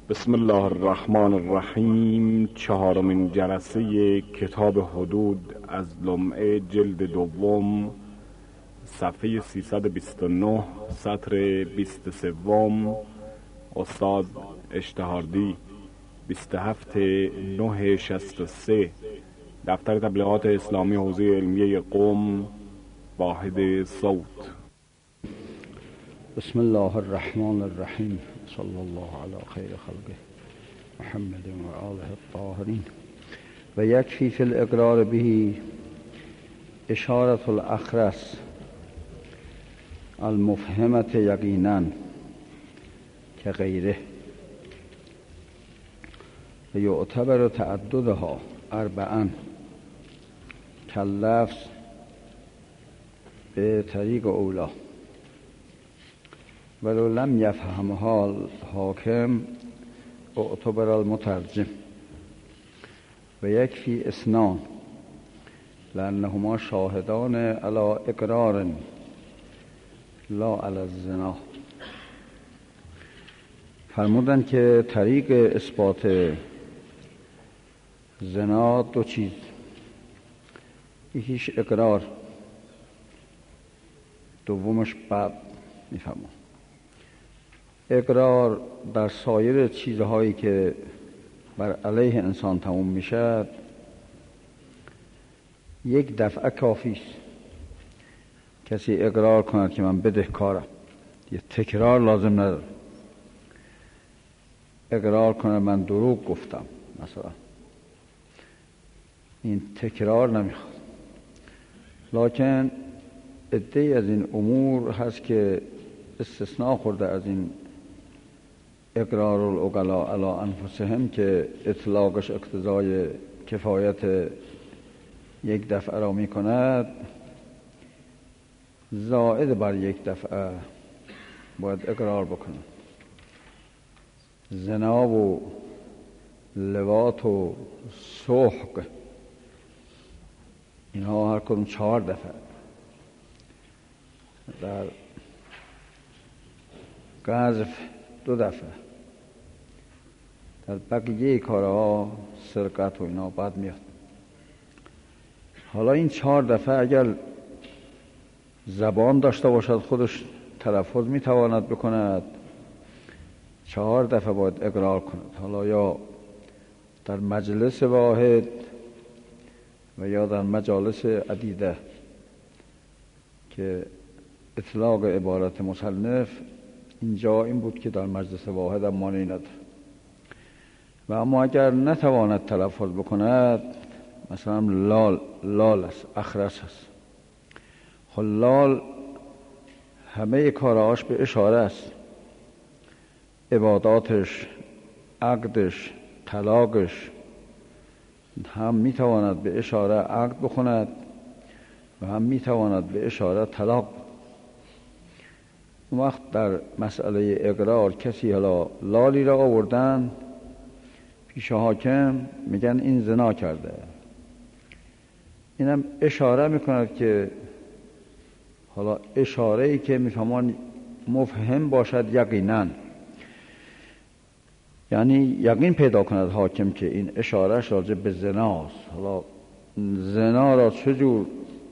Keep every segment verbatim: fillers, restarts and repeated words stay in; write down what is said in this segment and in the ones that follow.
بسم الله الرحمن الرحیم. چهارمین جلسه کتاب حدود از لمعه جلد دوم، صفحه سیصد و بیست و نه، سطر بیست و سه. استاد اشتهاردی، بیست و هفت نه شصت و سه، دفتر تبلیغات اسلامی حوزه علمیه قم، واحد صوت. بسم الله الرحمن الرحیم. صلی الله علی خیر خلقه محمد و آله الطاهرین. و یکفی فی الاقرار به اشارة الاخرس المفهمة یقینا که غیره و یعتبر تعددها اربعا کاللفظ به طریق اولا ولو لم یفهمها الحاکم اعتبر المترجم. و یکفی اثنان لأنهما شاهدان علی اقرار لا علی الزنا. فرمودن که طریق اثبات زنا دو چیز، یکیش اقرار، دومش بعد میفهمم. اقرار در سایر چیزهایی که بر علیه انسان تموم میشد یک دفعه کافی است. کسی اقرار کند که من بدهکارم، یه تکرار لازم نداره. اقرار کنه من دروغ گفتم مثلا، این تکرار نمیخواد. لکن عده‌ای از این امور هست که استثناء خورده از این اقرار العقلاء علی انفسهم که اطلاقش اقتضای کفایت یک دفعه را می کند، زائد بر یک دفعه باید اقرار بکنه. زنا و لواط و سحق اینها هر کدوم چهار دفعه، در قذف دو دفعه، در بقیه کارها سرقت و اینا بعد میاد. حالا این چهار دفعه اگر زبان داشته باشد خودش تلفظ میتواند بکند، چهار دفعه باید اقرار کند. حالا یا در مجلس واحد و یا در مجالس عدیده که اطلاق عبارت مصنف اینجا این بود که در مجلس واحد هم مانعی نداره. و اما اگر نتواند تلفظ بکند، مثلا لال لال است، اخرس است. خب لال همه کاراش به اشاره است، عباداتش، عقدش، طلاقش هم میتواند به اشاره عقد بکند و هم میتواند به اشاره طلاق. اون وقت در مسئله اقرار کسی حالا لالی را آوردن پیش حاکم، میگن این زنا کرده، اینم اشاره میکند که حالا اشاره ای که میفهمان مفهم باشد یقینا، یعنی یقین پیدا کند حاکم که این اشارهش راجع به زناست. حالا زنا را چجور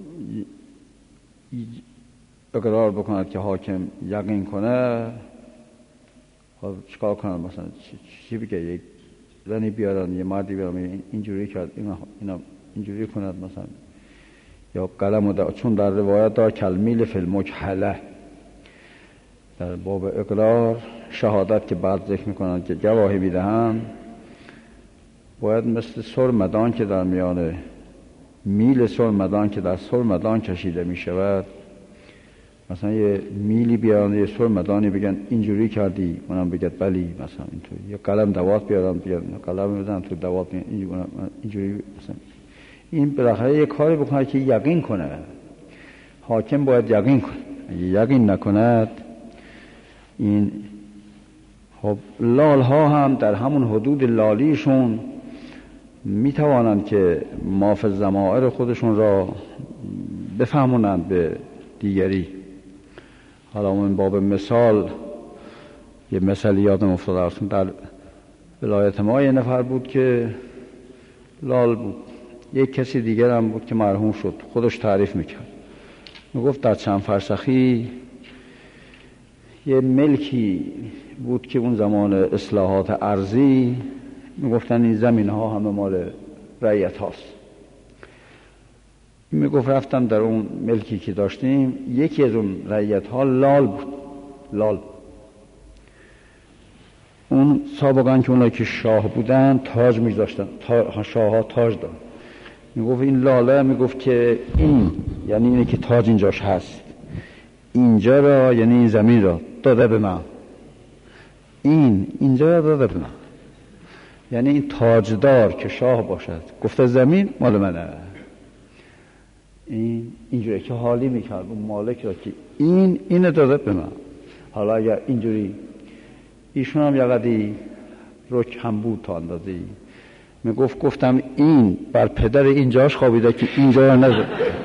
اقرار بکند که حاکم یقین کنه؟ خب چیکار کنن؟ مثلا چی بگه؟ یک زنی بیارن، یه مردی بیارن اینجوری کرد، اینا اینا اینجوری کند مثلا، یا قلم دا، چون در روایت دار کلمیل فی المکحله در باب اقرار شهادت که بعد ذکر میکنن که گواهی میدهن، باید مثل سرمدان که در میان میل سرمدان که در سرمدان کشیده میشود، مثلا یه میلی بیارن، یه سرمدانی بگن اینجوری کردی، منم بگد بلی مثلا اینطوری. یه قلم دوات بیارن، بیارن قلم بزنن تو دوات اینجوری مثلا. این بالاخره یه کاری بکنه که یقین کنه. حاکم باید یقین کنه. اگه یقین نکند، این خب لال ها هم در همون حدود لالیشون میتوانند که مافی الضمائر خودشون را بفهمونند به دیگری. حالا من باب مثال یه مثال یادم افتاد، در ولایت ما یه نفر بود که لال بود، یک کسی دیگر هم بود که مرحوم شد، خودش تعریف میکرد، میگفت در چند فرسخی یه ملکی بود که اون زمان اصلاحات ارضی میگفتن این زمین ها همه مال رعیت هاست. میگفت رفتم در اون ملکی که داشتیم، یکی از اون رعیت ها لال بود، لال. اون سابقا که اونایی که شاه بودن تاج می‌داشتن، تا شاه ها تاج دارن. میگفت این لاله میگفت که این یعنی اینه که تاج اینجاش هست، اینجا را یعنی این زمین را داده به من، این اینجا را داده به من، یعنی این تاجدار که شاه باشد گفته زمین مال منه. این اینجوری که حالی میکرد اون مالک را که این اینو داده به من. حالا اگر اینجوری ایشون هم یقدی رک هم بود تا اندازه‌ای، میگفت گفتم این بر پدر اینجاش خوابیده که اینجا را نزد.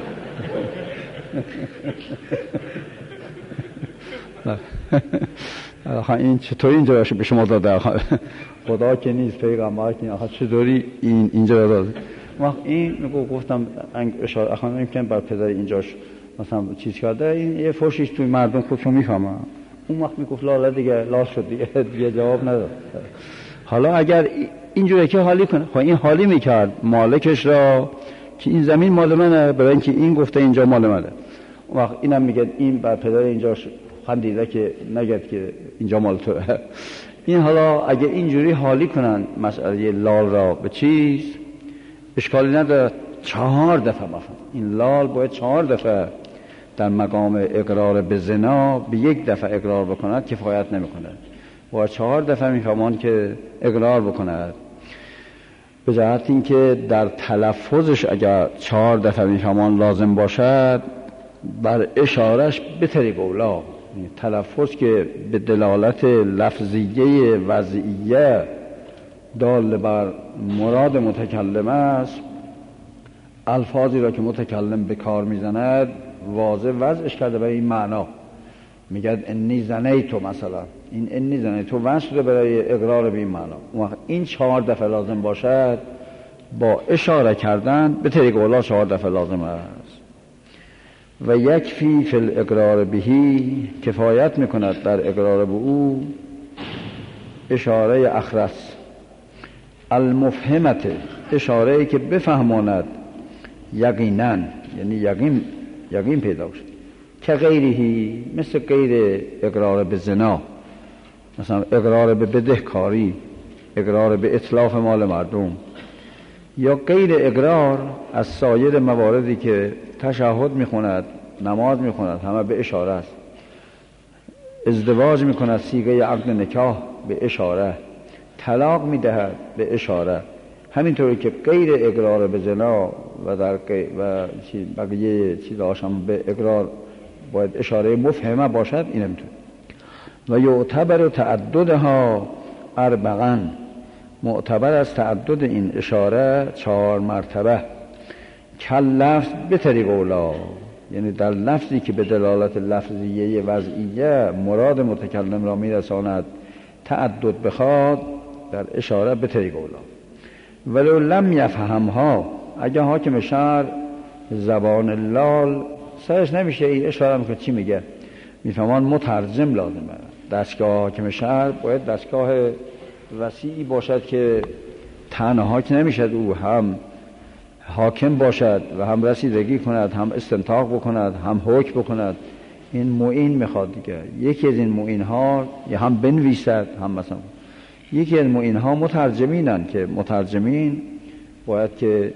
آخه این چطوری اینجا را به شما داده؟ خدا که نیست، پیغمبر که نیست، آخه چطوری این اینجا را داده؟ وقت این میگفت گفتم اشاره اخوان نمی‌کنم بر پدر اینجاش مثلا چیز کرده، این یه فوشیش توی مردم خودشون میفهمن. اون وقت میگفت لاله دیگه لاس شد دیگه، دیگه جواب نداد. حالا اگر اینجوری که حالی کنه، خب این حالی میکرد مالکش را که این زمین مال منه، برای اینکه این گفته اینجا مال منه. اون وقت اینم میگه این بر پدر اینجاش خندیده که نگد که اینجا مال توه. این حالا اگه اینجوری حالی کنن مسئله لال را به چیز، اشکالی نداره. چهار دفعه مثلا این لال باید چهار دفعه در مقام اقرار به زنا به یک دفعه اقرار بکند کفایت نمیکنه، باید چهار دفعه میفهمان که اقرار بکند. به جهت اینکه در تلفظش اگر چهار دفعه میفهمان لازم باشد، بر اشارش به طریق اولا، تلفظ که به دلالت لفظیه وضعیه دال بر مراد متکلم است، الفاظی را که متکلم به کار میزند واضح وضعش کرده برای این معنا. میگه انی زنیتو، مثلا این انی زنیتو وصل برای اقرار به این معنا. این چهار دفعه لازم باشد، با اشاره کردن به طریق اولا چهار دفعه لازم است. و یکفی فی الاقرار بهی، کفایت میکند در اقرار به او اشاره اخرس المفهمت، اشاره که بفهماند یقینا، یعنی یقین یقین پیدا شد، که غیرهی، مثل غیر اقرار به زنا، مثلا اقرار به بدهکاری، اقرار به اتلاف مال مردم، یا غیر اقرار از سایر مواردی که تشهد میخوند، نماز میخوند، همه به اشاره است. ازدواج میکند، صیغه عقد نکاح به اشاره، طلاق میدهد به اشاره. همینطوری که غیر اقرار به زنا و در و بقیه چیزهاش هم به اقرار باید اشاره مفهمه باشد، این همینطور. و یعتبر تعددها اربعا، معتبر از تعدد این اشاره چهار مرتبه. کل لفظ به طریق اولا، یعنی در لفظی که به دلالت لفظیه وضعیه مراد متکلم را میرساند تعدد بخواد، در اشاره به طریق اولا. ولو لم یفهمها، اگه حاکم شهر زبان لال سرش نمیشه این اشاره میکنه چی میگه، میفهمان مترجم لازمه. دستگاه حاکم شهر باید دستگاه وسیعی باشد که تنها که نمیشد او هم حاکم باشد و هم رسیدگی کند، هم استنطاق بکند، هم حکم بکند. این معین میخواد دیگه. یکی از این معین ها یا هم بنویسد، هم مثلا یکی از معین ها مترجمینن که مترجمین باید که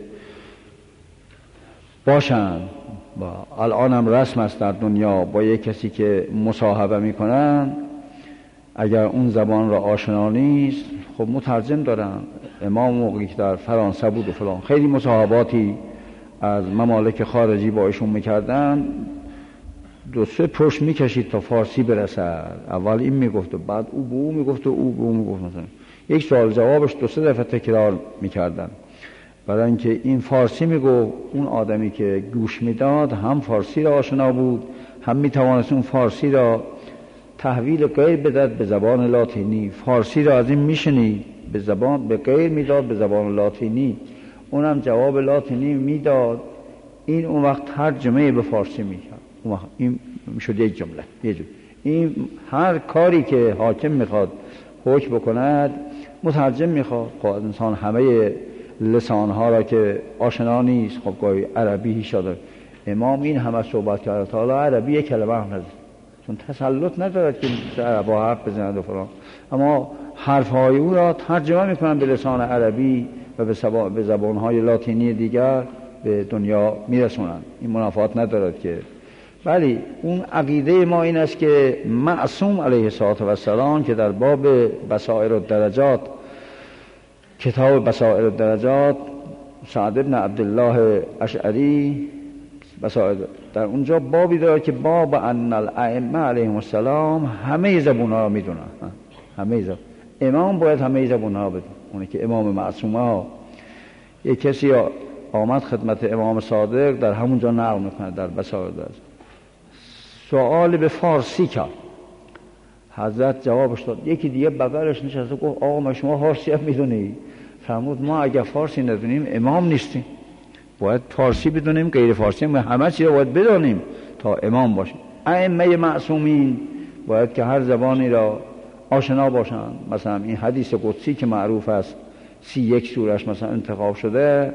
باشن. با الان هم رسم است در دنیا، با یک کسی که مصاحبه میکنن اگر اون زبان را آشنا نیست، خب مترجم دارن. امام موقعی که در فرانسه بود و فلان، خیلی مصاحباتی از ممالک خارجی با ایشون میکردن، دو سه پشت میکشید تا فارسی برسد. اول این میگفت و بعد او به او میگفت و او به او میگفت. مثلا یک سوال جوابش دو سه دفعه تکرار میکردن، برای اینکه این فارسی میگفت، اون آدمی که گوش میداد هم فارسی را آشنا بود، هم میتوانست اون فارسی را تحویل غیر بدد به زبان لاتینی. فارسی را از این میشنید به زبان به غیر میداد، به زبان لاتینی اونم جواب لاتینی میداد. این اون وقت ترجمه به فارسی میکرد. اون وقت این میشد یک جمله، یه جمله. این هر کاری که حاکم میخواد حکم بکند مترجم میخواد. خب انسان همه لسانها را که آشنا نیست، خب گاهی عربی شده. امام این همه صحبت کرده تا حالا عربی یک کلمه هم نزد، چون تسلط ندارد که با حرف بزند و فلان، اما حرفهای او را ترجمه میکنن به لسان عربی و به زبانهای لاتینی دیگر به دنیا میرسونن. این منافات ندارد که. ولی اون عقیده ما این است که معصوم علیه السلام که در باب بصائر الدرجات، کتاب بصائر الدرجات، سعد بن عبدالله اشعری بصائر، در اونجا بابی داره که باب ان الائمه علیهم السلام همه زبونها را میدونن. همه زبون امام باید همه زبونها بدون. اونه که امام معصومه ها. یک کسی آمد خدمت امام صادق، در همونجا نقل میکنه در بصائر الدرجات، سوال به فارسی کرد، حضرت جوابش داد. یکی دیگه بغلش نشسته گفت آقا ما شما فارسی هم میدونی؟ فرمود ما اگر فارسی ندونیم امام نیستیم، باید فارسی بدونیم، غیر فارسی هم همه چی رو باید بدونیم تا امام باشیم. ائمه معصومین باید که هر زبانی را آشنا باشند. مثلا این حدیث قدسی که معروف است، سی یک سورش مثلا انتخاب شده،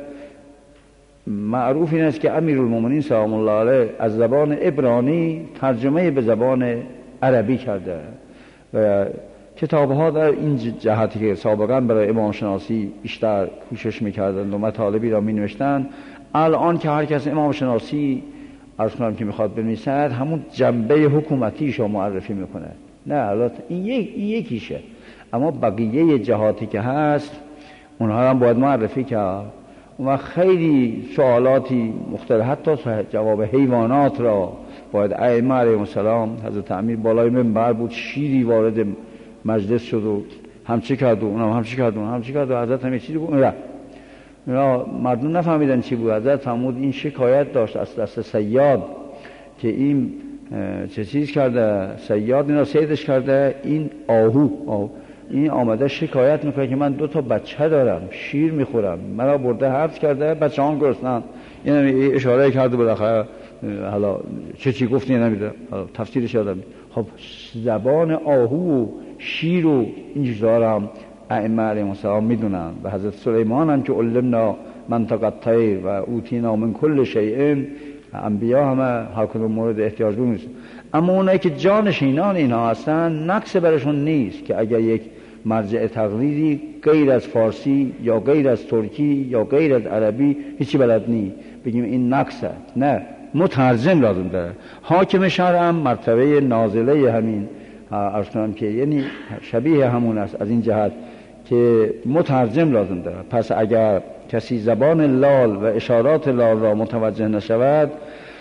معروف این است که امیرالمومنین سلام الله علیه از زبان عبرانی ترجمه به زبان عربی کرده و کتاب‌ها در این جهتی که سابقا برای امام شناسی بیشتر کوشش می‌کردند و مطالبی را می‌نوشتند، الان که هر کس امام شناسی عرض کنم که می‌خواد بنویسد همون جنبه حکومتیش رو معرفی می‌کنه. نه البته این یک این یکیشه، اما بقیه جهاتی که هست اونها هم باید معرفی کرد. و خیلی سوالاتی مختلف، حتی جواب حیوانات را باید ائمه علیهم السلام. حضرت امیر بالای منبر بود، شیری وارد مجلس شد و همچی کرد و اونم همچی کرد و اونم همچی کرد و حضرت همین چیزی بود. اونا مردم نفهمیدن چی بود. حضرت فرمود این شکایت داشت از دست صیاد که این چه چیز کرده، صیاد اینا صیدش کرده، این آهو, آهو. این آمده شکایت میکنه که من دو تا بچه دارم، شیر میخورم، مرا برده حبس کرده، بچه هم گرسنن. این اشاره کرده بالاخره، حالا چه چی گفتی نمیده، تفسیرش یادم. خب زبان آهو و شیر و این چیزا هم ائمه علیهم السلام میدونن. و حضرت سلیمان هم که علمنا منطقه الطیر و اوتینا من کل شیء، انبیا همه هر کدوم مورد احتیاج بود. اما اونایی که جانشینان اینها هستن نقص برشون نیست که اگر یک مرجع تقلیدی غیر از فارسی یا غیر از ترکی یا غیر از عربی هیچی بلد نیست بگیم این نقصه. نه، مترجم لازم داره. حاکم شرع هم مرتبه نازله همین عرض کنم که یعنی شبیه همون است از این جهت که مترجم لازم داره. پس اگر کسی زبان لال و اشارات لال را متوجه نشود،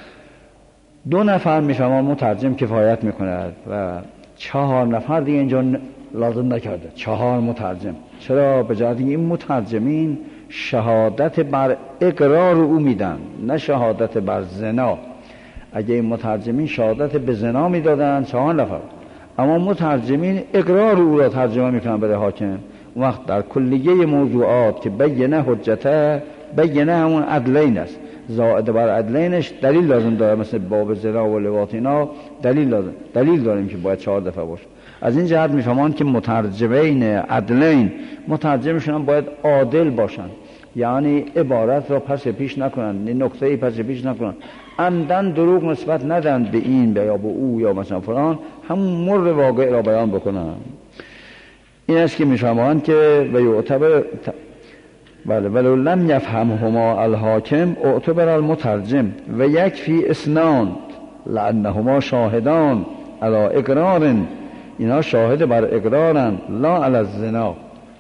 دو نفر میفهمان مترجم کفایت میکند و چهار نفر دیگه اینجا لازم نکرده، چهار مترجم. چرا؟ به جهت این مترجمین شهادت بر اقرار او میدن، نه شهادت بر زنا. اگه این مترجمین شهادت به زنا میدادن چهار نفر، اما مترجمین اقرار او را ترجمه میکنن برای حاکم. اون وقت در کلیه موضوعات که بینه حجته، بینه همون عدلین است، زائد بر عدلینش دلیل لازم داره. مثل باب زنا و لواط اینا دلیل لازم دلیل داریم که باید چهار دفعه باشه. از این جهت میفهمان که مترجمین عدلین، مترجمشون باید عادل باشن، یعنی عبارت را پس پیش نکنن، نکته پس پیش نکنن، عمدن دروغ نسبت ندن به این یا به او یا مثلا فلان، همون مر واقع را بیان بکنن. این است که میفهمان که و یعتبر بله ولو لم یفهمهما الحاکم اعتبر المترجم و یکفی اسنان لانهما شاهدان علی اقرار، اینا شاهد بر اقرارن لا علی الزنا.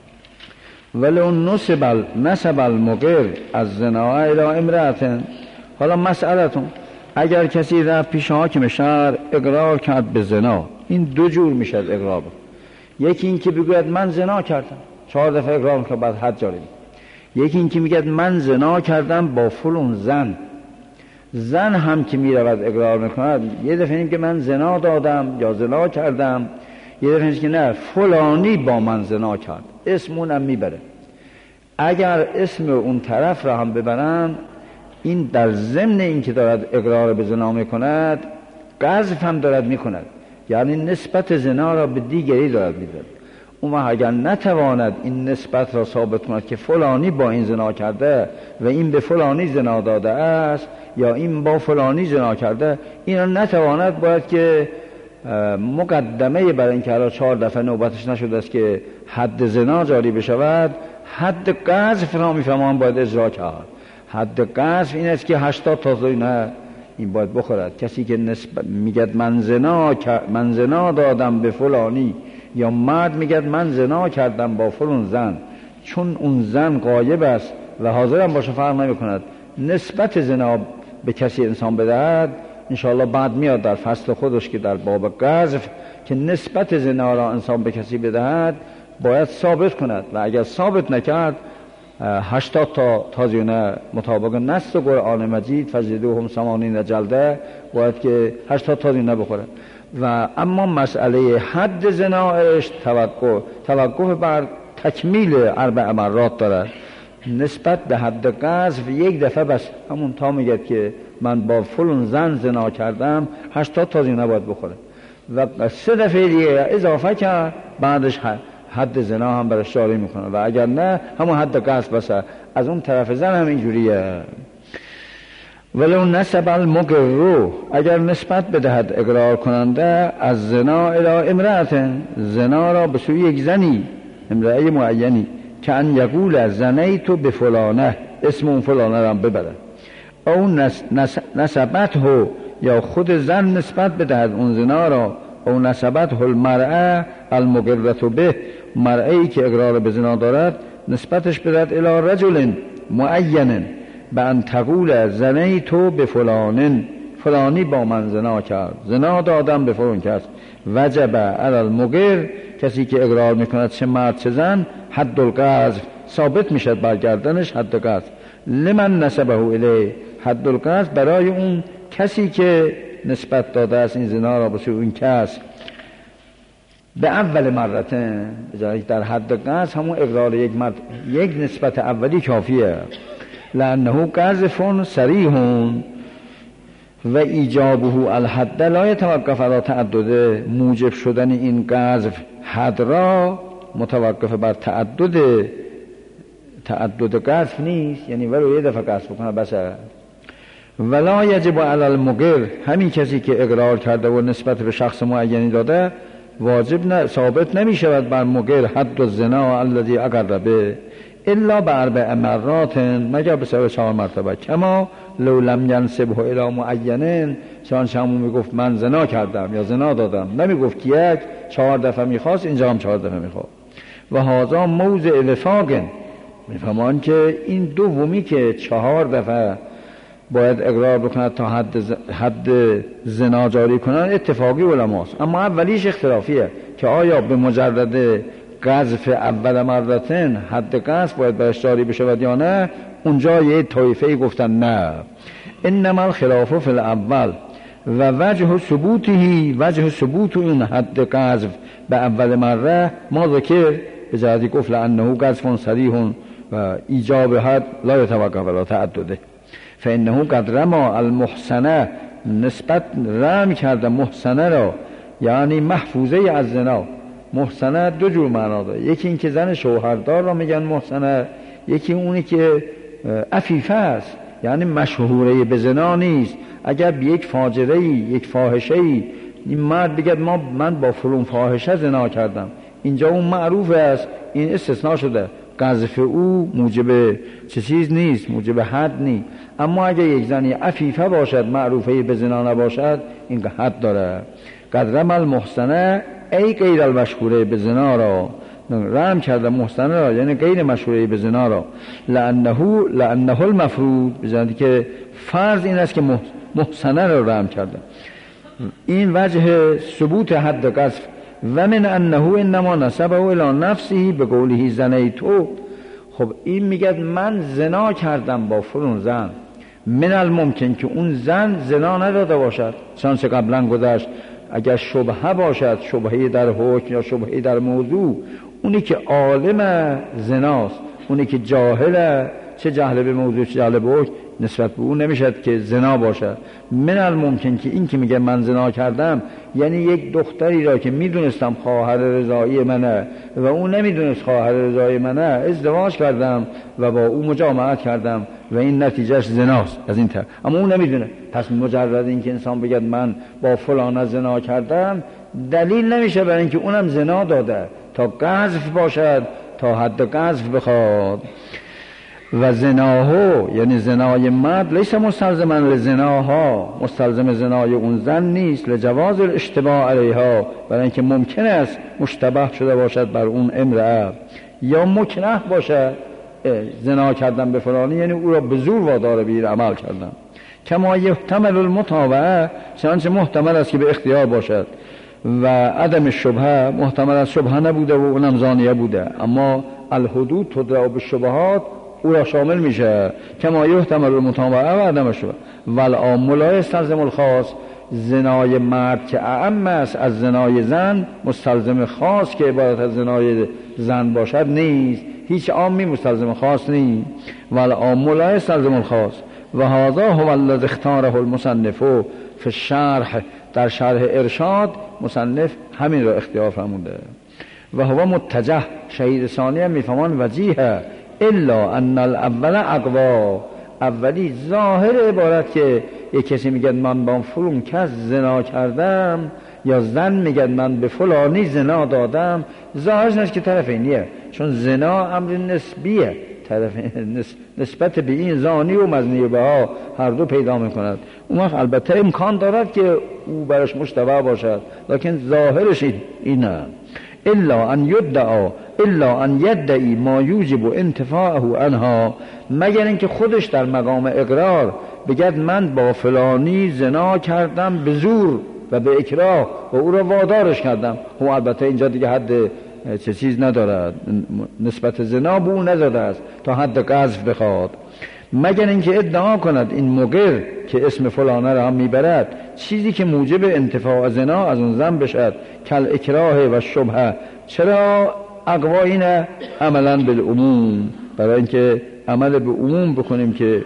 ولو نسب نسب المقر از زنا الی امرأة. حالا مسئلتون، اگر کسی رفت پیش حاکم شهر اقرار کرد به زنا، این دو جور میشه اقرار. یکی این که بگوید من زنا کردم، چهار دفعه اقرار میکنه بعد حد جاری. یکی این که میگه من زنا کردم با فلان زن. زن هم که میرود اقرار میکند، یه دفعه این که من زنا دادم یا زنا کردم، یه دفعه که نه فلانی با من زنا کرد، اسم اونم میبره. اگر اسم اون طرف را هم ببرن، این در ضمن این که دارد اقرار به زنا میکند، قذف هم دارد میکند، یعنی نسبت زنا را به دیگری دارد میدهد. اون اگر نتواند این نسبت را ثابت کند که فلانی با این زنا کرده و این به فلانی زنا داده است یا این با فلانی زنا کرده، این را نتواند، باید که مقدمه برای اینکه حالا چهار دفعه نوبتش نشده است که حد زنا جاری بشود، حد قذف را میفهمان باید اجرا کرد. حد قذف این است که هشتاد تا نه این باید بخورد. کسی که نسبت میگد من زنا من زنا دادم به فلانی، یا مرد میگد من زنا کردم با فلان زن، چون اون زن غایب است و حاضر هم باشه فرق نمی کند، نسبت زنا به کسی انسان بدهد، انشاءالله بعد میاد در فصل خودش که در باب قذف که نسبت زنا را انسان به کسی بدهد باید ثابت کند، و اگر ثابت نکرد هشتاد تا تازیونه مطابق نص قرآن مجید فجلدوهم ثمانین جلده باید که هشتاد تازیونه بخوره. و اما مسئله حد زنایش توقف توقف بر تکمیل اربع مرات دارد. نسبت به حد قذف یک دفعه بس، همون تا میگه که من با فلان زن زنا کردم، هشتاد تازیونه باید بخوره. و سه دفعه دیگه اضافه کرد، بعدش حد زنا هم برش جاری میکنه، و اگر نه همون حد قذف بسه. از اون طرف زن هم اینجوریه. ولو نسب المقر، اگر نسبت بدهد اقرار کننده از زنا الی امرأة، زنا را به سوی یک زنی، امرأه معینی، که ان یقول زنیت به فلانه، اسم اون فلانه را ببره، او نس نس نسبته، یا خود زن نسبت بدهد اون زنا را، او نسبته المرأة المقرة به، مرأه‌ای که اقرار به زنا دارد نسبتش بدهد الی رجل معین، به ان تقول زنیتو به فلانن، فلانی با من زنا کرد، زنا دادم به فلان کس، وجب علی المقر، کسی که اقرار میکند چه مرد چه زن، حد القذف، ثابت میشد برگردنش حد قذف. لمن نسبه الیه، حد القذف برای اون کسی که نسبت داده است این زنا را به سوی اون کس، به اول مرتين، در حد قذف همون اقرار یک مرد، یک نسبت اولی کافیه. لانه قذف صریح و ایجابه الحد لا يتوقف على تعدد، موجب شدن این قذف حد را متوقف بر تعدد تعدد قذف نیست، یعنی ولو یه دفعه قذف کنه بس. ولا یجب علی المقر، همین کسی که اقرار کرده و نسبت به شخص معینی داده، واجب نه، ثابت نمی شود بر مقر حد الزنا الذی اقر به، الا به اربع مرات، مگر به سبب چهار مرتبه. کما لو لم ینسبه الی معین، چون شما میگفت من زنا کردم یا زنا دادم، نمیگفت که یک چهار دفعه میخواست، اینجا هم چهار دفعه میخواد. و هذا موضع وفاق، میفهمان که این دومی که چهار دفعه باید اقرار بکند تا حد ز... حد زنا جاری کنن، اتفاقی علماست. اما اولیش اختلافیه که آیا به مجرد قذف اول مرتين حد قذف باید برش جاری بشود یا نه. اونجا یه طایفه گفتن نه، انما الخلاف فی الاول و وجه ثبوته، وجه ثبوت این حد قذف به اول مره ما ذکر به جهتی گفت لانه قذف صریح و ایجاب حد لا يتوقف على تعدده، فانه قد رما المحسنه، نسبت رم کرده محسنه را، یعنی محفوظه از زنا. محسنه دو جور معنا داره، یکی این که زن شوهردار را میگن محسنه، یکی اونی که عفیفه است، یعنی مشهوره به زنا نیست. اگر به یک فاجره یک فاحشه این مرد بگه ما من با فلان فاحشه زنا کردم، اینجا اون معروف است، این استثناء شده، قذف او موجب چه چیز نیست، موجب حد نیست. اما اگر یک زنی عفیفه باشد، معروفه به زنا نباشد، این حد داره. قدرم المحسنه ای غیر المشهوره به زنا را، رحم کرده محسنه را، یعنی غیر مشهوره به زنا را. لانه لانه المفروض، بزنید که فرض این است که محسنه را رحم کرده. این وجه ثبوت حد قذف. و من انه انما نسبه الی نفسه به قوله زنیتو. خب این میگه من زنا کردم با فلان زن، من الممکن که اون زن زنا نداده باشد، چنانچه قبلا گذشت اگر شبهه باشد، شبهه در حکم یا شبهه در موضوع، اونی که عالم زناست، اونی که جاهله، چه جهل به موضوع چه جهل به حکم، نسبت به اون نمیشد که زنا باشد. من الممکن که این که میگه من زنا کردم یعنی یک دختری را که میدونستم خواهر رضایی منه و اون نمیدونست خواهر رضایی منه، ازدواج کردم و با او مجامعت کردم و این نتیجهش زناست از این طرف، اما اون نمیدونه. پس مجرد این که انسان بگه من با فلان زنا کردم دلیل نمیشه برای اینکه اونم زنا داده تا قذف باشد، تا حد قذف بخواد. و زناهو یعنی زنای مرد لیس مستلزما لزناها، مستلزم زنای اون زن نیست، لجواز الاشتباه علیها، برای اینکه ممکن است مشتبه شده باشد بر اون امرأه، یا مکره باشد زنا کردن به فلانی یعنی او را به زور وادار به این عمل کردن. کما یحتمل المتابعه، چنانچه محتمل است که به اختیار باشد، و عدم شبهه، محتمل است شبهه نبوده و اونم زانیه بوده، اما الحدود تدرع بالشبهات او را شامل میشه. کما یحتمل المتابعه و عدم شبهه. والعام لا یستلزم الخاص، زنای مرد که اعم است از زنای زن مستلزم خاص که عبارت از زنای زن باشد نیست، هیچ عامی مستلزم خاص نیست. والعام لا یستلزم الخاص و هذا هو الذی اختاره المصنف فی الشرح، در شرح ارشاد مصنف همین را اختیار فرموده. و هو متجه، شهید ثانی هم میفهمان وجیه، الا ان الاول اقوا، اولی ظاهر عبارت که یک کسی میگه من با فلان کس زنا کردم یا زن میگه من به فلانی زنا دادم، ظاهرش نیست که طرفینیه، چون زنا امر نسبیه، طرف نسبت به این زانی و مزنی به ها هر دو پیدا میکند. اون وقت البته امکان دارد که او برش مشتبه باشد، لکن ظاهرش اینه. الا ان یدعا، الا ان یدعی ما یوجب انتفاعه عنها، مگر اینکه خودش در مقام اقرار بگد من با فلانی زنا کردم به زور و به اکراه و او را وادارش کردم. او البته اینجا دیگه حد چه چیز ندارد، نسبت زنا به او نزده است تا حد قذف بخواد، مگر اینکه ادعا کند این مقر که اسم فلانه را هم میبرد چیزی که موجب انتفاع زنا از اون زن بشد، کل اکراه و شبهه. چرا اقوا اینه؟ عملا بالعموم، برای اینکه عمل به عموم بکنیم که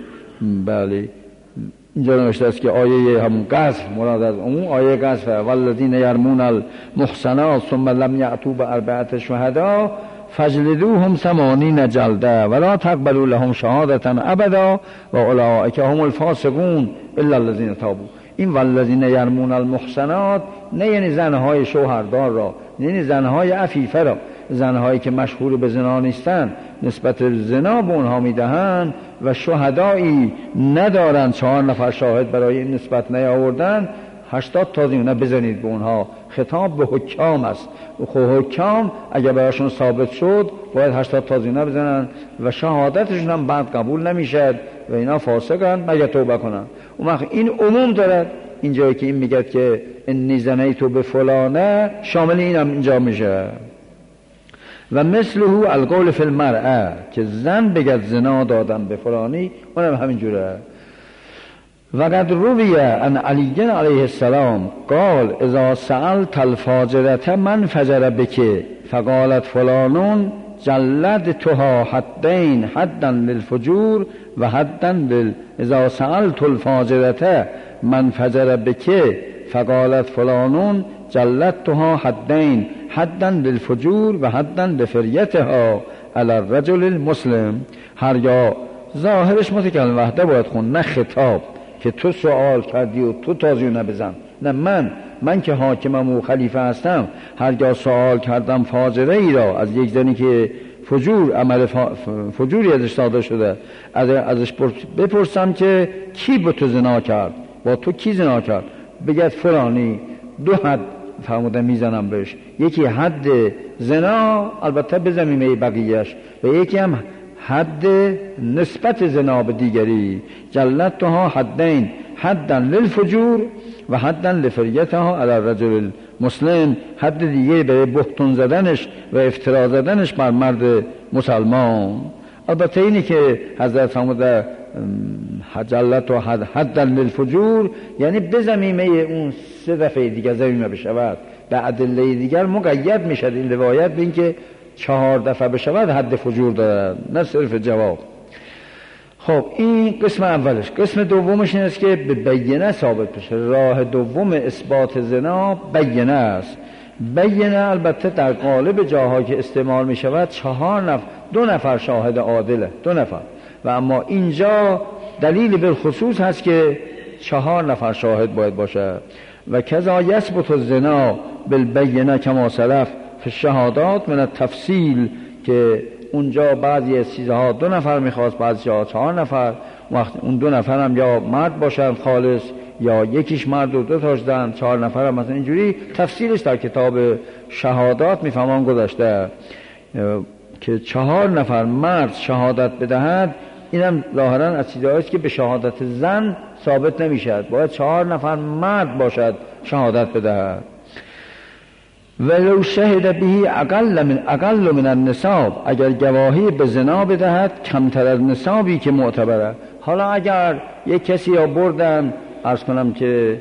بله اینجا نوشته است که آیه همون قذف مراد از عموم آیه قذف، والذین یرمون المحصنات ثم لم یأتوا باربعة شهداء فاجلدوهم ثمانین جلده ولا تقبلوا لهم شهادة ابدا و اولئک هم الفاسقون الا الذین تابوا. این والذین یرمون المحصنات نه یعنی زنهای شوهردار را، یعنی زنهای عفیفه را، زنهایی که مشهور به زنا نیستن نسبت زنا به اونها میدهند و شهدایی ندارن، چهار نفر شاهد برای این نسبت نیاوردن، هشتاد تا زینه بزنید به اونها. خطاب به حکام است، و حکام اگر براشون ثابت شد باید هشتاد تا زینه بزنن و شهادتشون هم بعد قبول نمیشد و اینا فاسقن مگر توبه کنن. اون وقت این عموم دارد. اینجایی که این میگه که انی زنیتو به فلانه شامل این هم اینجا میشه. و مثله القول فی المرأه، که زن بگد زنا دادم به فلانی، اونم همین جوره. و قد رویه ان علی علیه السلام قال اذا سألت الفاجرة من فجر بك فقالت فلانون جلدتها حدین، حدا للفجور و حدا لل اذا سألت الفاجرة من فجر بك فقالت فلانون جلدتها حدین، حدا للفجور و حدا لفریتها علی الرجل المسلم. هر یا ظاهرش متکلم وحده باید خون، نه خطاب که تو سوال کردی و تو تازیو نبزن، نه من من که حاکمم و خلیفه هستم هرگاه سوال کردم فاجره ای را از یک زنی که فجور عمل فجوری ازش صادر شده، از ازش بپرسم که کی با تو زنا کرد، با تو کی زنا کرد، بگید فلانی، دو حد فرمودن میزنم بهش، یکی حد زنا البته به زمینه بقیهش و یکی هم حد نسبت زنا به دیگری، جلدتها حدین، حدا للفجور و حدا لفریتها علی الرجل المسلم، حد دیگه برای بهتون زدنش و افترا زدنش بر مرد مسلمان. البته اینی که حضرت فرموده حجلت و حد حدن للفجور، یعنی به زمینه اون سه دفعه دیگه زمینه بشود به ادله دیگر مقید میشد این روایت به اینکه چهار دفعه بشود حد فجور دارد، نه صرف جواب. خب این قسم اولش. قسم دومش این است که به بینه ثابت بشه. راه دوم اثبات زنا بینه است. بینه البته در قالب جاهایی که استعمال می شود چهار نفر دو نفر شاهد عادله، دو نفر، و اما اینجا دلیل بالخصوص هست که چهار نفر شاهد باید باشه. و کذا یثبت الزنا بالبینه کما سلف فی الشهادات من التفصیل، که اونجا بعضی از چیزها دو نفر میخواست، بعضی ها چهار نفر، وقت اون دو نفر هم یا مرد باشن خالص یا یکیش مرد و دو تاش زن، چهار نفر هم مثلا اینجوری تفصیلش در کتاب شهادات میفهمان گذاشته که چهار نفر مرد شهادت بدهد. اینم ظاهرا از چیزهایی است که به شهادت زن ثابت نمیشد، باید چهار نفر مرد باشد شهادت بدهد. ولو شهد به اقل من اقل من النصاب، اگر گواهی به زنا بدهد کمتر از نصابی که معتبره. حالا اگر یک کسی را بردن عرض کنم که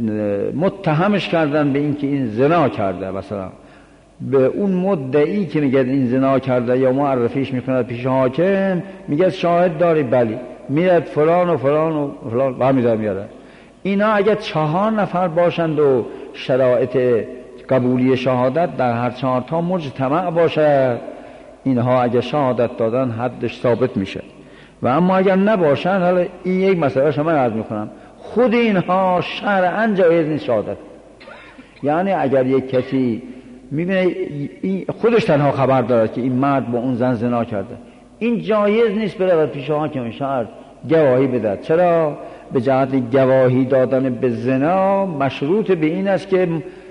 متهمش کردن به اینکه این زنا کرده، مثلا به اون مدعی که میگه این زنا کرده یا معرفیش میکنه پیش حاکم، میگه شاهد داری؟ بلی. میاد فلان و فلان و فلان برمی‌داره میاره. اینا اگر چهار نفر باشند و شرایط قبولی شهادت در هر چهار تا مجتمع باشه، اینها اگر شهادت دادن حدش ثابت میشه. و اما اگر نباشن، حالا این یک مسئله شما عرض میکنم، خود اینها شرعاً جایز نیست شهادت. یعنی اگر یک کسی میبینه خودش تنها خبر دارد که این مرد با اون زن زنا کرده، این جایز نیست برود پیش حاکم شهر گواهی بده. چرا؟ به جهت گواهی دادن به زنا مشروط به این است که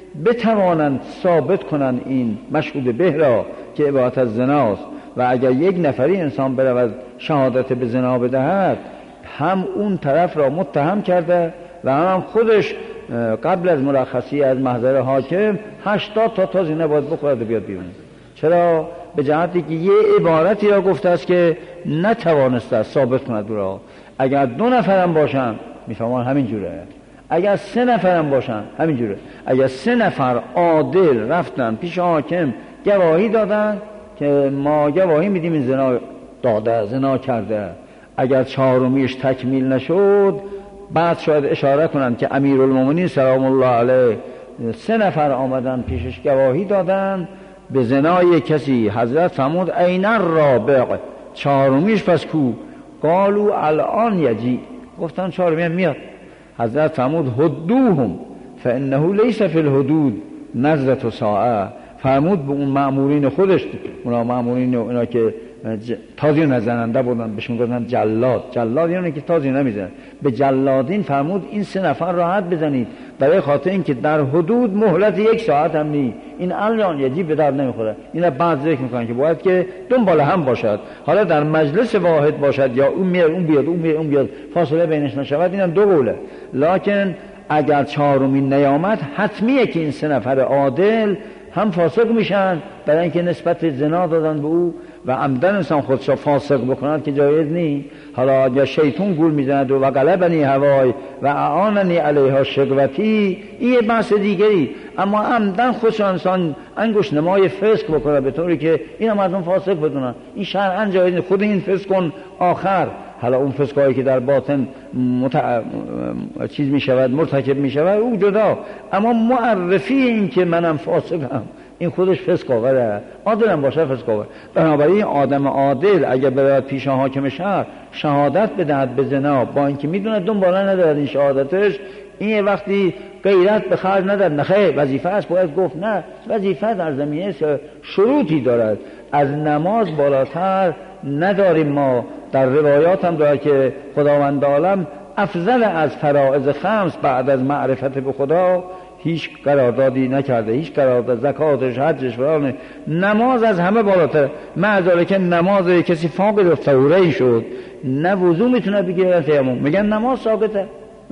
بتوانند ثابت کنند این مشهود به را که عبارت از زناست. و اگر یک نفری انسان برود شهادت به زنا بدهد، هم اون طرف را متهم کرده و هم خودش قبل از مرخصی از محضر حاکم هشتاد تا تا زنا باید بخورد و بیاد بیرون. چرا؟ به جهتی که یه عبارتی را گفته است که نتوانسته ثابت کند را. اگر دو نفرم باشن میفهمان همین جوره، اگر سه نفرم باشن همین جوره. اگر سه نفر عادل رفتن پیش حاکم گواهی دادن که ما گواهی میدیم این زنا داده، زنا کرده، اگر چهارمیش تکمیل نشد، بعد شاید اشاره کنند که امیرالمومنین سلام الله علیه سه نفر آمدن پیشش گواهی دادن به زنای کسی. حضرت فرمود عین الرابع، چهارمیش پس کو؟ قالوا الان یجی، گفتن چهارمی میاد. حضرت فرمود حدوهم فانه لیس فی الحدود نظرة ساعه. فرمود به اون مأمورین خودش، اونا مأمورین اونا که تازی نزننده بودن بهشون گفتن جلاد. جلاد یعنی که تازی نمیزنن. به جلادین فرمود این سه نفر راحت بزنید، برای خاطر اینکه در حدود مهلت یک ساعت هم نی. این الان یجی به درد نمیخوره. اینا بعد ذکر میکنن که باید که دنبال هم باشد، حالا در مجلس واحد باشد یا اون میاد اون بیاد اون میاد اون بیاد، فاصله بینش نشود. اینم دو قوله. لکن اگر چهارمین نیامد، حتمیه که این سه نفر عادل هم فاسق میشن، برای اینکه نسبت زنا دادن به او و عمدن انسان خودش فاسق بکنند که جایز نی. حالا یا شیطون گول میزند و غلبنی هوای و اعاننی علیها شقوتی، این یه بحث دیگری. اما عمدن خودش انسان انگوش نمای فسق بکنه به طوری که اینا مردم فاسق بدونن، این شرعاً جایز نیست. خود این فسقون آخر، حالا اون فسقایی که در باطن متع... چیز می شود، مرتکب می شود، او جدا. اما معرفی این که منم فاسقم، این خودش فسق آوره. عادلم باشه فسق آوره. بنابراین آدم عادل اگر برود پیش حاکم شهر شهادت بدهد به زنا، با اینکه میدونه دنباله ندارد این شهادتش، این وقتی غیرت به خرج ندارد، نخیر وظیفه است، باید گفت نه، وظیفه در زمینه شروطی دارد. از نماز بالاتر نداریم ما. در روایات هم داره که خداوند عالم افضل از فرائض خمس بعد از معرفت به خدا هیچ قراردادی نکرده، هیچ قرارداد، زکاتش، حجش، فرانه، نماز از همه بالاتر. معذاره که نماز کسی فاقد طهوره‌ای شد، نه وضو میتونه بگیره تیمم، میگن نماز ثابته.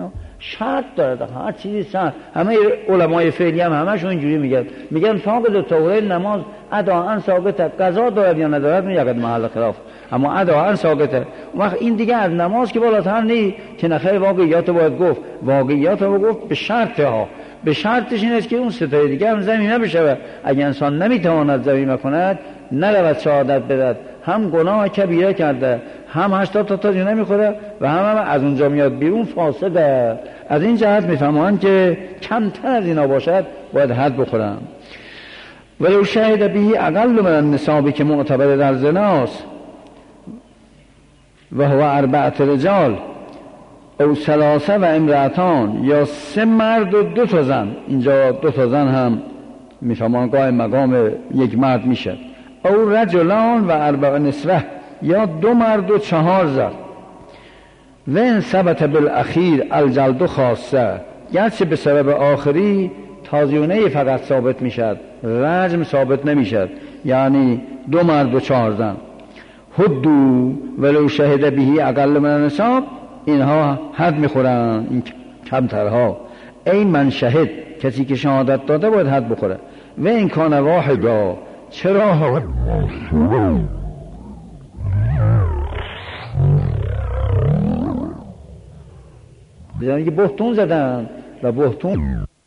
شرط داره، هر چیزی شرط. همه علمای فعلی هم همشون اینجوری میگن، میگن فاقد طهوره نماز اداءً ثابته، قضا دارد یا ندارد میگن محل خلاف. اما اداهن ساقطه. اون وقت این دیگه از نماز که بالاتر نی که نخیر واقعیات رو باید گفت، واقعیات رو گفت به شرط ها، به شرطش این است که اون ستای دیگه هم زمینه بشه. اگه انسان نمیتواند زمینه کند نرود شهادت بدهد، هم گناه کبیره کرده، هم هشتاد تا تاج نمیخوره و هم, هم از اونجا میاد بیرون فاسده. از این جهت میفهمند که کمتر از اینا باشد باید حد بخورن. ولو شهد به اقل من النساء که معتبر در زناست و هو اربعت رجال او ثلاثه و امرأتان، یا سه مرد و دو تا زن، اینجا دو تا زن هم میفهمند قائم مقام یک مرد میشه، او رجلان و اربع نسوه، یا دو مرد و چهار زن. و ان ثبت بالاخیر الجلد خاصه، گرچه به سبب آخری تازیونه فقط ثابت میشد، رجم ثابت نمیشد، یعنی دو مرد و چهار زن. حدو ولو شهد به اقل من النساء، اینها حد میخورن، این کمترها. ای من شهد، کسی که شهادت داده باید حد بخوره. و این کان واحدا، چرا بزنید که بهتون زدن و بهتون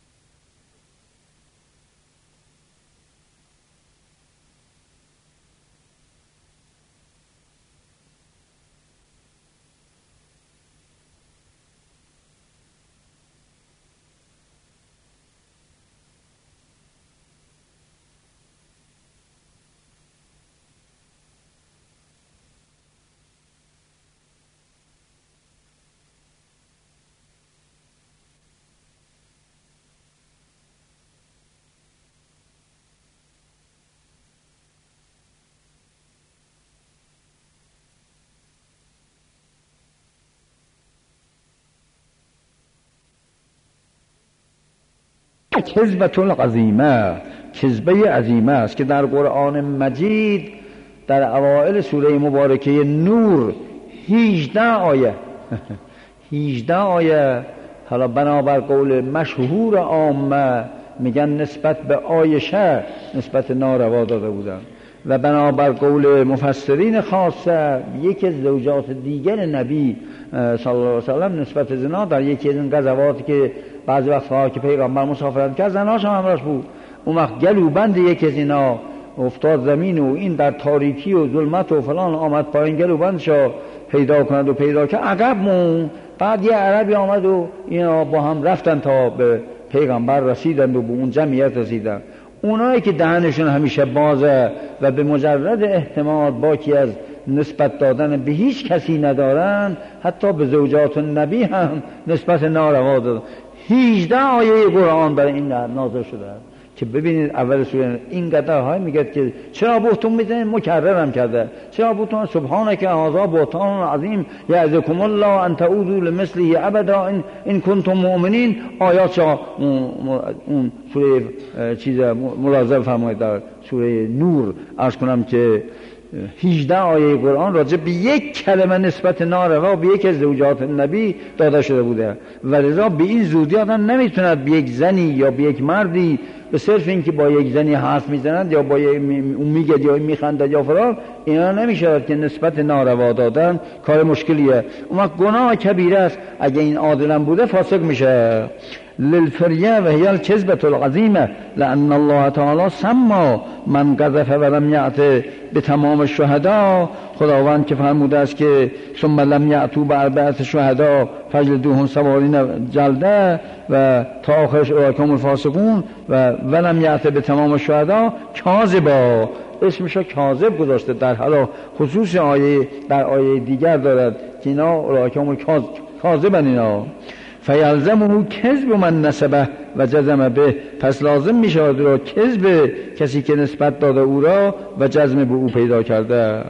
کذبة العظیمه، کذبه عظیمه است که در قرآن مجید در اوائل سوره مبارکه نور هجده آیه هجده آیه، حالا بنابر قول مشهور عامه میگن نسبت به عایشه نسبت ناروا داده بودن، و بنابر قول مفسرین خاصه یکی از زوجات دیگر نبی صلی الله علیه وسلم نسبت زنا در یکی از این غزواتی که بعضی وقتها که پیغمبر مسافرت کرد زناش هم همراهش بود، اون وقت گلو بند یکی از اینا افتاد زمین و این در تاریکی و ظلمت و فلان آمد پایین، گلو بندشو پیدا کند و پیدا کرد، عقب مون. بعد یه عربی آمد و اینا با هم رفتن تا به پیغمبر رسیدند و به اون جمعیت رسیدن. اونایی که دهنشون همیشه بازه و به مجرد احتمال باکی از نسبت دادن به هیچ کسی ندارن، حتی به زوجات النبی هم نسبت ناروا دادن. هجده آیه قرآن برای این نازل شده که ببینید اول سوره این قدر های میگه که چرا بهتون میزنید، مکررم کرده، چرا بهتون سبحانك هذا بهتان عظیم یعظکم الله ان تعودوا لمثله ابدا ان ان کنتم مؤمنین. آیات اون سوره چیز ملاحظه فرمایید در سوره نور عرض کنم که هجده آیه قرآن راجع به یک کلمه نسبت ناروا به یک از زوجات نبی داده شده بوده، و لذا به این زودی آدم نمیتوند به یک زنی یا به یک مردی به صرف اینکه با یک زنی حرف میزنند یا با اون میگه یا میخنده یا فرار، اینا نمیشه که نسبت ناروا دادن کار مشکلیه. اون وقت گناه کبیره است، اگه این عادلم بوده فاسق میشه. للفریه و هی الکذبة العظیمه لان الله تعالی سما من قذف ولم یأت به تمام الشهدا. خداوند که فرموده است که ثم لم یأتوا باربعة شهدا فجلدوهم ثمانین جلده و تا آخرش اولئکهم الفاسقون و ولم یأت به تمام الشهدا کاذبا، اسمشو کاذب گذاشته، در حالا خصوص آیه در آیه دیگر دارد که اینا اولئکهم کاذبن اینا. فیلزمه کذب من نسبه و جزم به، پس لازم می شود را کذب کسی که نسبت داده او را و جزم به او پیدا کرده.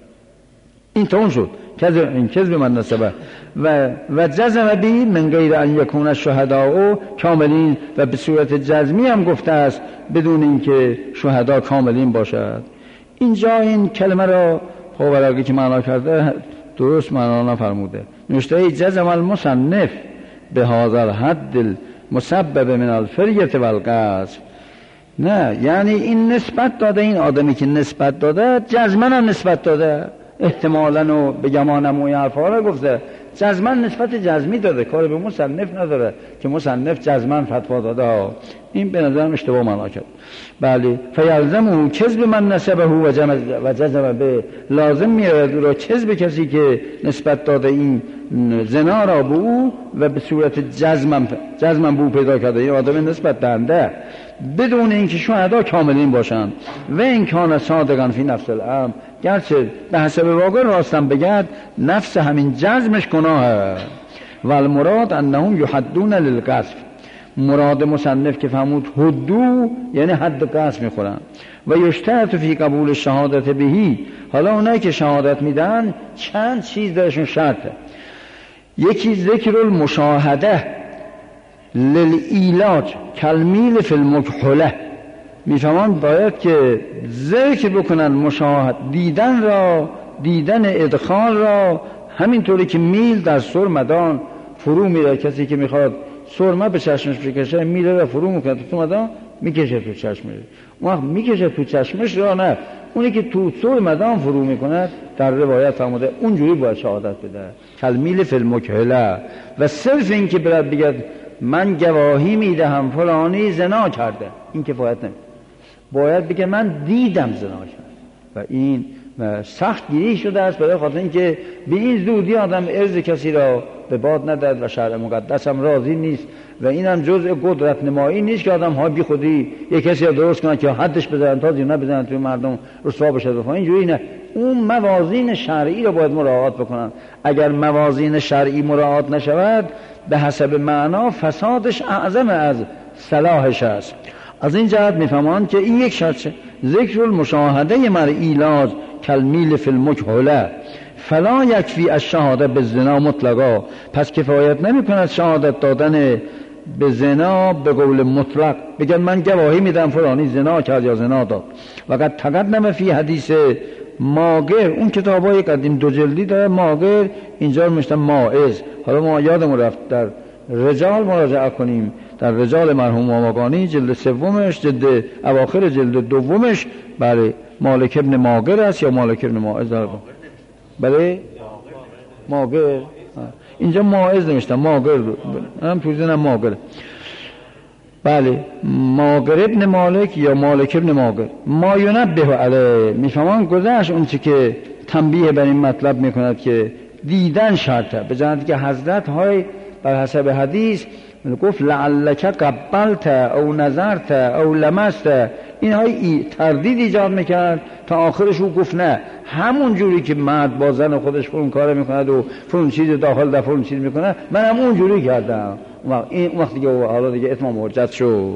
این تون شد کذب، این کذب من نسبه و و جزم به من غیر ان یکون الشهداء کاملین، و به صورت جزمی هم گفته است بدون اینکه شهدا کاملین باشد. اینجا این کلمه را خب برای که معنا کرده درست معنا نفرموده. نوشته جزم المصنف به هذا الحد المسبب من الفریة والقذف. نه، یعنی این نسبت داده، این آدمی که نسبت داده جزمن هم نسبت داده، احتمالاً و به گمانم و این حرفا رو گفته، جزمن نسبت جزمی داده، کار به مصنف نداره که مصنف جزمن فتوا داده ها. این به نظرم اشتباه معنا کرد. بله فیلزمه کذب من نسبه و و جزم به، لازم میاد رو کذب کسی که نسبت داده این زنا را به او و به صورت جزمن جزمن به او پیدا کرده، این آدم نسبت دهنده، بدون اینکه شهدا کاملین باشند. و این کان صادقا فی نفس الامر، گرچه به حسب واقع راستم بگد نفس همین جزمش گناهه. و المراد انهم یحدون للقذف، مراد مصنف که فهمود حدو یعنی حد قذف میخورن. و یشترط فی قبول شهادت بهی، حالا اونایی که شهادت میدن چند چیز درشون شرطه. یکی ذکر المشاهده للعلاج کالمیل فی المکحله، میفهمان باید که ذکر بکنن مشاهد دیدن را، دیدن ادخال را، همینطوری که میل در سرمدان فرو میره. کسی که میخواد سرمه به چشمش بکشه میره و فرو میکنه تو مدان، میکشه تو چشمش. اون وقت میکشه تو چشمش را نه، اونی که تو سرمدان فرو میکنه در روایت فرموده اونجوری باید شهادت بده کالمیل فی المکحله. و صرف این که برد بگد من گواهی میدهم فلانی زنا کرده، این کفایت نمیده، باید بگه من دیدم زنا کرده. و این سخت گیری شده است برای خاطر اینکه به این زودی آدم عرض کسی را به باد ندهد و شرع مقدس هم راضی نیست. و اینم جزء قدرت نمایی نیست که آدم ها بی خودی یک کسی را درست کنن که حدش بزنن تا زینا بزنن توی مردم رسوا بشه. بفهمن اینجوری نه، اون موازین شرعی را باید مراعات بکنن. اگر موازین شرعی مراعات نشود به حسب معنا فسادش اعظم از صلاحش است. از این جهت میفهمان که این یک شرط، ذکر المشاهده مر ایلاج کالمیل فی المکحله فلا یکفی از شهاده به زنا مطلقا، پس کفایت نمی کند شهادت دادن به زنا به قول مطلق، بگن من گواهی میدم فلانی زنا کرد یا زنا داد. وقت تقدم فی حدیث ماگر، اون کتابای قدیم دو جلدی داره ماگر، اینجا میشتن ماعز. حالا ما یادمون رفت در رجال مراجعه کنیم، در رجال مرحوم ماماقانی جلد سومش، جلد اواخر جلد دومش، بله مالک ابن ماگر است یا مالک ابن ماعز داره. بله ماگر، اینجا ماعز نمیشتن ماگر، هم توضیحم ماگر. بله ماگر ابن مالک یا مالک ابن ماگر. ما ینبه علیه، میفهمان گذشت اون چی که تنبیه بر این مطلب میکند که دیدن شرطه، به جهتی که حضرت های بر حسب حدیث گفت لعلک قبلت او نظرت او لمست، این های تردید ایجاد میکرد تا آخرش او گفت نه، همون جوری که مرد با زن خودش فرون کار میکند و فرون چیز داخل در فرون چیز میکنه، من هم اون جوری کردم. این وقتی که حالا دیگه اتمام حجت شد.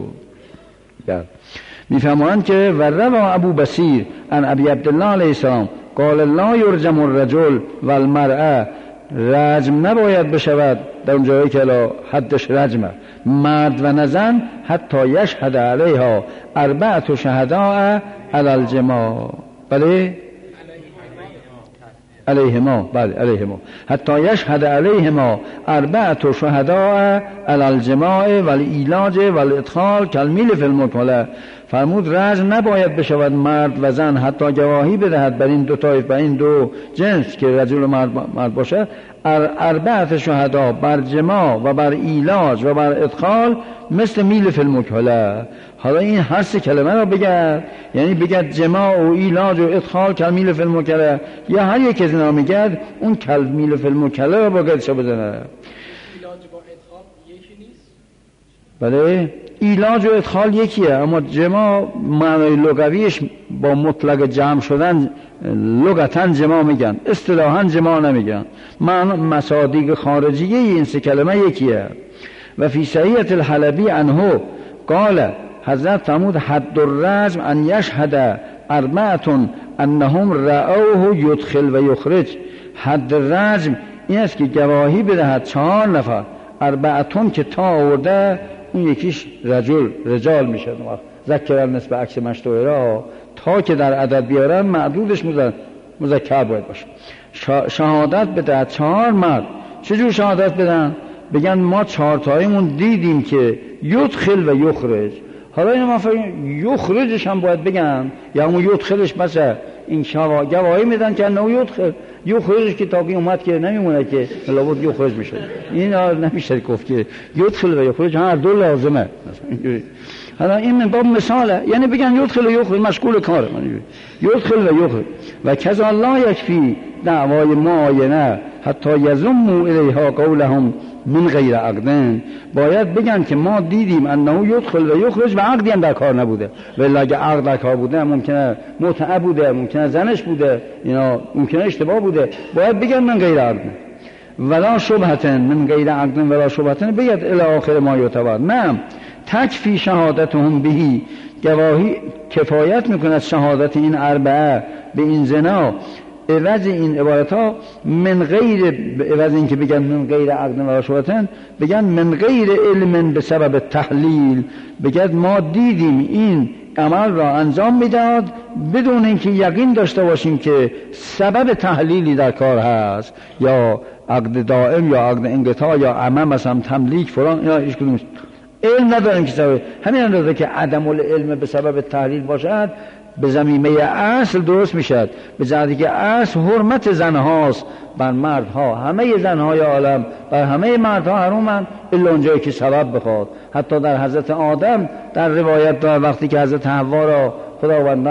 میفهمند که و روا ابو بصیر ان ابی عبدالله علیه السلام قال لا یرجم الرجل والمرأه، رجم نباید بشود در اون جایی که الان حدش رجمه، مرد و زن حتی یشهد علیها اربعة شهداء علی الجماع. بله علیهما، بله علیهما، حتی یشهد علیهما اربعة شهداء علی الجماع والعلاج والادخال کالمیل فی المکحله. فرمود رجم نباید بشود مرد و زن حتی گواهی بدهد بر این دو طایف، بر این دو جنس که رجل و مرد, مرد باشد، اربعة شهدا بر جماع و بر علاج و بر ادخال مثل میل فی المکحله. حالا این هر سه کلمه رو بگرد، یعنی بگرد جماع و علاج و ادخال کالمیل فی المکحله، یا هر یک از اینا میگرد اون کالمیل فی المکحله رو بگردش بزنه. علاج با ادخال یکی نیست؟ بله علاج و ادخال یکیه، اما جماع معنای لغویش با مطلق جمع شدن لغتا جماع میگن، اصطلاحا جماع نمیگن. معنی مصادیق خارجیه این سه کلمه یکیه. و فی صحیحة الحلبی عنه قال، حضرت فرمود حد الرجم ان یشهد اربعة انهم رأوه یدخل و یخرج. حد رجم این است که گواهی بدهد چهار نفر، اربعتون که تا آورده، اون یکیش رجل رجال میشه، ذکر نسبه عکس مشتوه را تا که در عدد بیارن معدودش مذکر باید باشه. شهادت بده چهار مرد. چجور شهادت بدن؟ بگن ما چهار تایمون دیدیم که یدخل و یخرج. حالا این ما فکر یخرجش هم باید بگن، یا اون یدخلش مثلا این شوا گواهی میدن که انه یدخل یخرج که تا اومد که نمیمونه که لابد یخرج میشه. این نمیشه گفت که یدخل و یخرج هر دو لازمه. حالا این من باب مثاله، یعنی بگن یدخل و یخرج مشغول کاره، یدخل و یخرج و کذا لا یکفی دعوای معاینه حتی یضموا الیها قولهم من غیر عقدن. باید بگن که ما دیدیم انه یدخل و یخرج و عقدی هم در کار نبوده، ولی اگه عقد در کار بوده ممکنه متعه بوده، ممکنه زنش بوده، اینا ممکنه اشتباه بوده، باید بگن من غیر عقدن ولا شبهتن من غیر عقدن ولا شبهتن بگید الی آخر ما یعتبر. نه تکفی شهادتهم بهی، گواهی کفایت میکند شهادت این اربعه به این زنا عوض این عبارت ها من غیر، عوض این که بگن من غیر عقد و شبهتن بگن من غیر علم به سبب تحلیل، بگن ما دیدیم این عمل را انجام میداد بدون اینکه یقین داشته باشیم که سبب تحلیلی در کار هست، یا عقد دائم یا عقد انقطاع یا عمم مثلا تملیک فلان، یا هیچ کدوم علم نداریم که سبب. همین اندازه که عدم العلم به سبب تحلیل باشد به زمینه اصل درست میشد، به جهتی که اصل حرمت زنهاست بر مردها، همه زنهای عالم بر همه مردها حرومن الا اونجایی که سبب بخواد. حتی در حضرت آدم در روایت دار وقتی که حضرت حوا را خداوند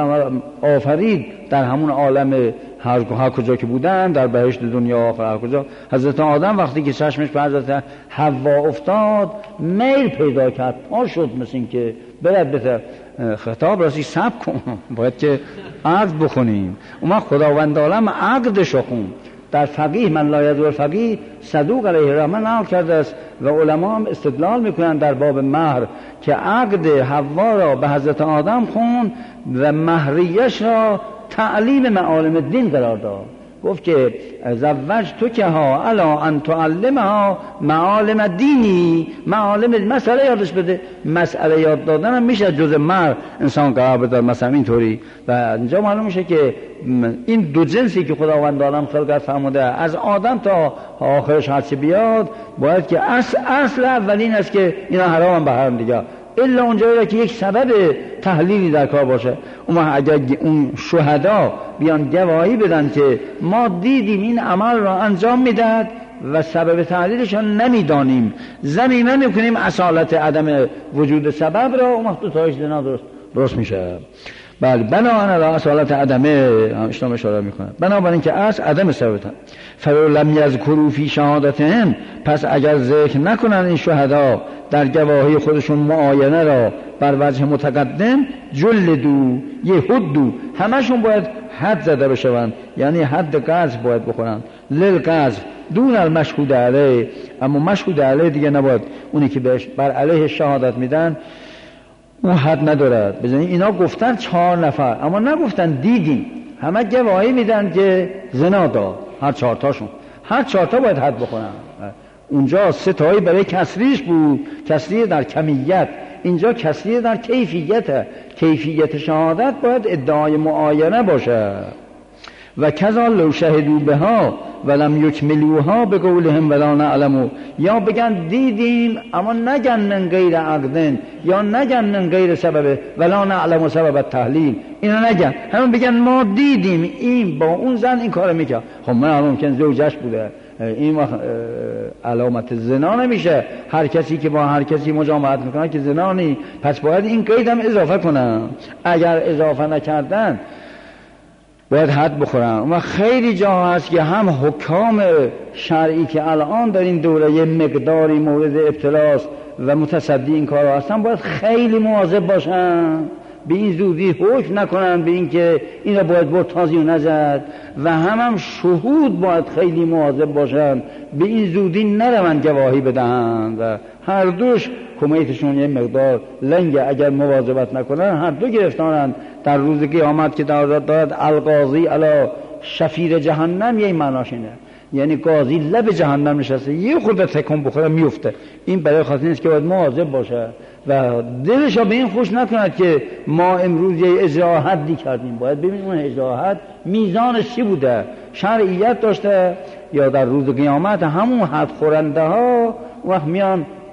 آفرید در همون عالم هر, هر کجا که بودن در بهشت دنیا آخر هر کجا، حضرت آدم وقتی که چشمش به حضرت حوا افتاد میل پیدا کرد، پا شد مثل این که برد بتر خطاب راستی سب کن باید که عقد بخونیم. اما خداوند عالم عقدش رو خون. در فقیه من لا یدور فقیه صدوق علیه الرحمه نقل کرده است و علما هم استدلال میکنن در باب مهر که عقد حوا را به حضرت آدم خون و مهریش را تعلیم معالم دین قرار داد. گفت که زوج تو که ها الا ان تعلمها معالم دینی، معالم مسئله یادش بده. مسئله یاد دادن هم میشه جز مر انسان قرار بده مثلا اینطوری. و اینجا معلوم میشه که این دو جنسی که خداوند عالم خلقت فرموده از آدم تا آخرش هرچی بیاد باید که اصل, اصل اولین است که اینا حرام هم به حرام دیگه، الا اونجایی که یک سبب تحلیلی در کار باشه. اما اگر اون شهدا بیان گواهی بدن که ما دیدیم این عمل را انجام میدهد و سبب تحلیلشان نمیدانیم، ضمیمه میکنیم اصالت عدم وجود سبب را، اون وقت تایش زنا درست درست میشه. بله بنابراین را اصالت عدمه اسلام اشاره میکنه، بنابراین که اصل عدم سبب فلو لم یذکروا فی شهادتهم، پس اگر ذکر نکنن این شهدا در گواهی خودشون معاینه را بر وجه متقدم جلدو یهدو، همشون باید حد زده بشوند، یعنی حد قذف باید بخورن للقذف دون المشهود علیه. اما مشهود علیه دیگه نباید، اونی که بهش بر علیه شهادت میدن اون حد ندارد. بزنید اینا گفتن چهار نفر اما نگفتن دیدیم، همه گواهی میدن که زنا داد، هر چهار تاشون، هر چهار تا باید حد بخورن. اونجا سه تایی برای کسریش بود، کسری در کمیت، اینجا کسری در کیفیت. کیفیت شهادت باید ادعای معاینه باشه. و کذا لو شهدوا بها ولم یکملوها بقولهم ولا نعلم، یا بگن دیدیم اما نگن من غیر عقدن، یا نگن من غیر سبب ولا نعلم سبب تحلیل، اینا نگن، همون بگن ما دیدیم این با اون زن این کارو میکرد. خب من ممکن زوجش بوده، این وقت علامت زنا نمیشه. هر کسی که با هر کسی مجامعت میکنه که زنا نی، پس باید این قید هم اضافه کنن. اگر اضافه نکردن باید حد بخورن. و خیلی جا هست که هم حکام شرعی که الان در این دوره یه مقداری مورد ابتلاست و متصدی این کار هستن باید خیلی مواظب باشن، به این زودی حکم نکنن به این که این را باید برد تازی و نزد. و هم هم شهود باید خیلی مواظب باشن، به این زودی نروند گواهی بدهن و هر دوش کمیتشون یه مقدار لنگه. اگر مواظبت نکنن هر دو گرفتارن در روز قیامت که دارد دارد القاضی علی شفیر جهنم، یه معناش اینه، یعنی قاضی لب جهنم نشسته یه خورده تکون بخوره میفته. این برای خاطر نیست که باید مواظب باشه و دلش به این خوش نکند که ما امروز یه اجرا حدی کردیم. باید ببینیم اون اجرا حد میزانش چی بوده، شرعیت داشته یا در روز قیامت همون حد خورنده ها وقت میان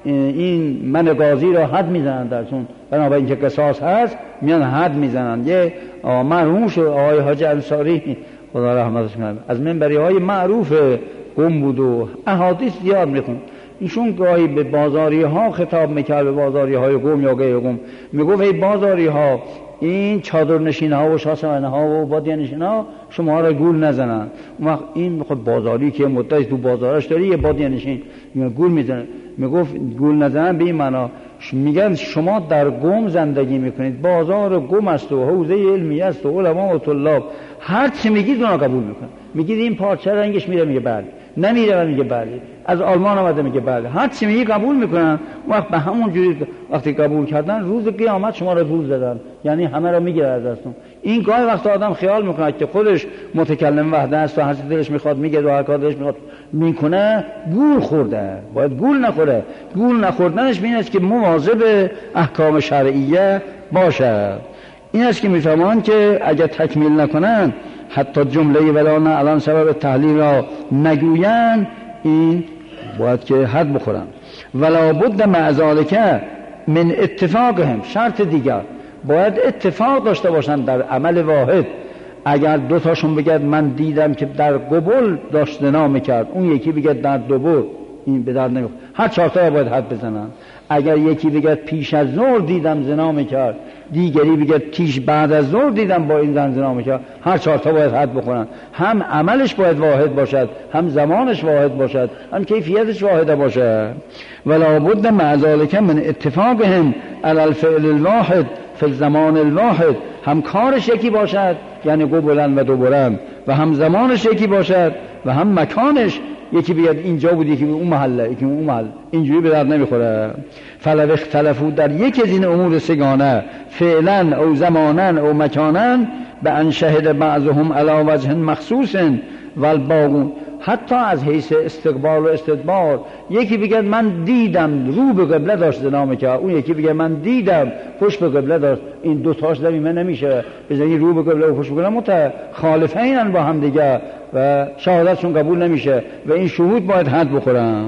این من گازی را حد میزنن درشون، بنابراین که قصاص هست میان حد میزنن. یه مرحوم شد آقای حاج انصاری خدا رحمتش کنه، از منبری های معروف قم بود و احادیث زیاد میخوند. ایشون گاهی به بازاری ها خطاب میکرد، به بازاری های قم یا غیر قم، میگفت ای بازاری ها، این چادر نشین ها و شاسمنه ها و بادیه نشین ها شما را گول نزنن. اون وقت این میخواد بازاری که مدتی تو بازارش داری یه بادیه نشین گول میزنه، میگفت گول نزنن به این معنا میگن شما در قم زندگی میکنید، بازار قم است و حوزه علمی است و علما و طلاب، هر چی میگید اونا قبول میکنن. میگید این پارچه رنگش میره، میگه بله، نمیره میگه بله، از آلمان آمده میگه بله، هر چی میگی قبول میکنن. وقت به همون جوری وقتی قبول کردن روز قیامت شما را گول زدن، یعنی همه را میگیره از دستون. این گاهی وقت آدم خیال میکنه که خودش متکلم وحده است و هر چی دلش میخواد میگه و هر کار دلش میخواد میکنه، گول خورده. باید گول نخوره. گول نخوردنش این است که مواظب احکام شرعیه باشه. این است که میفهمن که اگر تکمیل نکنن، حتی جمله ولا نه الان سبب تحلیل را نگوین، این باید که حد بخورن. ولا بد مع ذلک من اتفاقهم، شرط دیگر باید اتفاق داشته باشن در عمل واحد. اگر دو تاشون بگد من دیدم که در قبول داشت زنا میکرد، اون یکی بگد در دوبر، این به درد نمیخوره. هر چهار تا باید حد بزنن. اگر یکی بگد پیش از ظهر دیدم زنا میکرد، دیگری بگد پیش بعد از ظهر دیدم با این زن زنا میکرد، هر چهار تا باید حد بخورن. هم عملش باید واحد باشد، هم زمانش واحد باشد، هم کیفیتش واحد باشه. ولا بد مع ذلک من اتفاقهم علی الفعل الواحد فی الزمان الواحد، هم کارش یکی باشد یعنی قبولن و دوبرن، و هم زمانش یکی باشد و هم مکانش یکی بیاد اینجا بود یکی اون محله یکی اون محل، اینجوری به درد نمیخوره. فلو اختلفو در یک از این امور سگانه، فعلا او زمانا او مکانا، به ان شهد بعضهم علی وجه مخصوص والباقون، حتی از حیث استقبال و استدبار، یکی بگه من دیدم رو به قبله داشت زنا میکرد، اون یکی بگه من دیدم پشت به قبله داشت، این دو تاش ضمیمه نمیشه، بزنی رو به قبله و پشت به قبله متخالفینن با هم دیگه و شهادتشون قبول نمیشه و این شهود باید حد بخورن.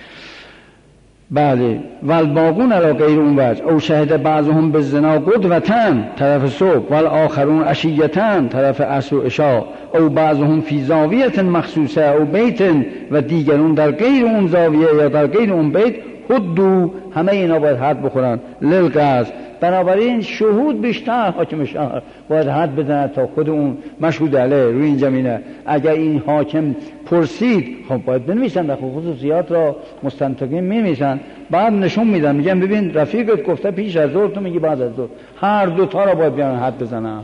بله. والباقون علی غیر اون وجه، او شهد بعضهم بالزنا قدوتن طرف صبح، والآخرون عشیتن طرف عصر و عشاء، او بعضهم فی زاویه مخصوصه او بیت، و دیگرون در غیر اون زاویه یا در غیر اون بیت، حدو، همه اینا باید حد بخورن. للقصد، بنابراین شهود بیشتر حاکم شهر باید حد بزنه تا خود اون مشهود علیه روی این زمینه. اگر این حاکم پرسید، خب باید بنویسن، در خصوصیات را مستنطقین می‌نویسن، بعد نشون میدن، میگن ببین رفیقت گفته پیش از ظهر، تو میگی بعد از ظهر، هر دو تا را باید بیان حد بزنن.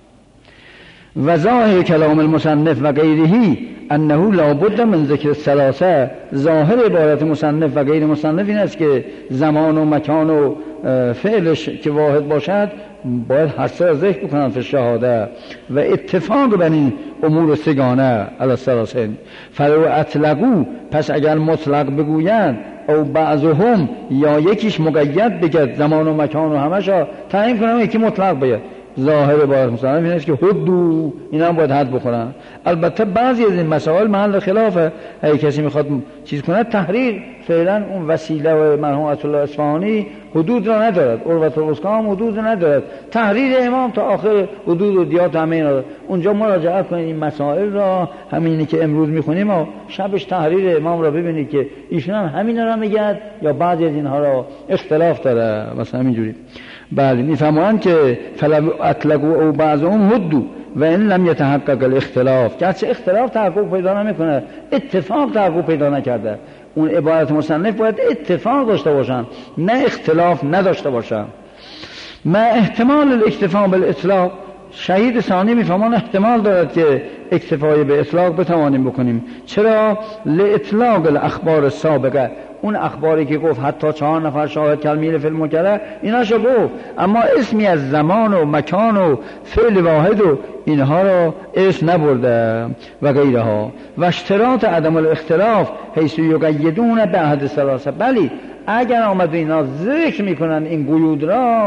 و ظاهر کلام المصنف و غیره انه لا بد من ذکر الثلاثه، ظاهر عبارت مصنف و غیر مصنف این است که زمان و مکان و فعلش که واحد باشد باید هر سه را ذکر بکنن فی شهاده، و اتفاق بین این امور سگانه علی الثلاثه. فلو اطلقو، پس اگر مطلق بگویند، او بعضهم یا یکیش مقید بگد زمان و مکان و همشا تعیین کنن، یکی مطلق بگد. ظاهر عبارت مصنف این است که حدو، اینا هم باید حد بخورن. البته بعضی از این مسائل محل خلافه، اگه کسی میخواد چیز کنه تحریر، فعلا اون وسیله و مرحوم آیت الله اصفهانی حدود را ندارد، عروة الوثقی هم حدود ندارد، تحریر امام تا آخر حدود و دیات همه اینا، اونجا مراجعه کنید این مسائل را، همینی که امروز میخونیم و شبش تحریر امام را ببینید که ایشون هم همین را میگه یا بعضی از اینها را اختلاف داره، مثلا همینجوری. بله، میفهمون که فلو اطلقوا او بعضهم حدو و ان لم يتحقق الاختلاف، گرچه اختلاف تحقق پیدا نمیکنه، اتفاق تحقق پیدا نکرده، اون عبارت مصنف باید اتفاق داشته باشن نه اختلاف نداشته باشن. ما احتمال الاکتفا بالاطلاق، شهید ثانی میفهمان احتمال دارد که اکتفای به اطلاق بتوانیم بکنیم. چرا؟ لاطلاق الاخبار السابقه، اون اخباری که گفت حتی چهار نفر شاهد کلمیل فی المکره ایناشو گفت، اما اسمی از زمان و مکان و فعل واحد و اینها رو اسم نبرده و غیرها. و اشتراط عدم الاختلاف حیث یقیدون به عهد ثلاثه، بلی اگر آمد اینا ذکر میکنن این قیود را،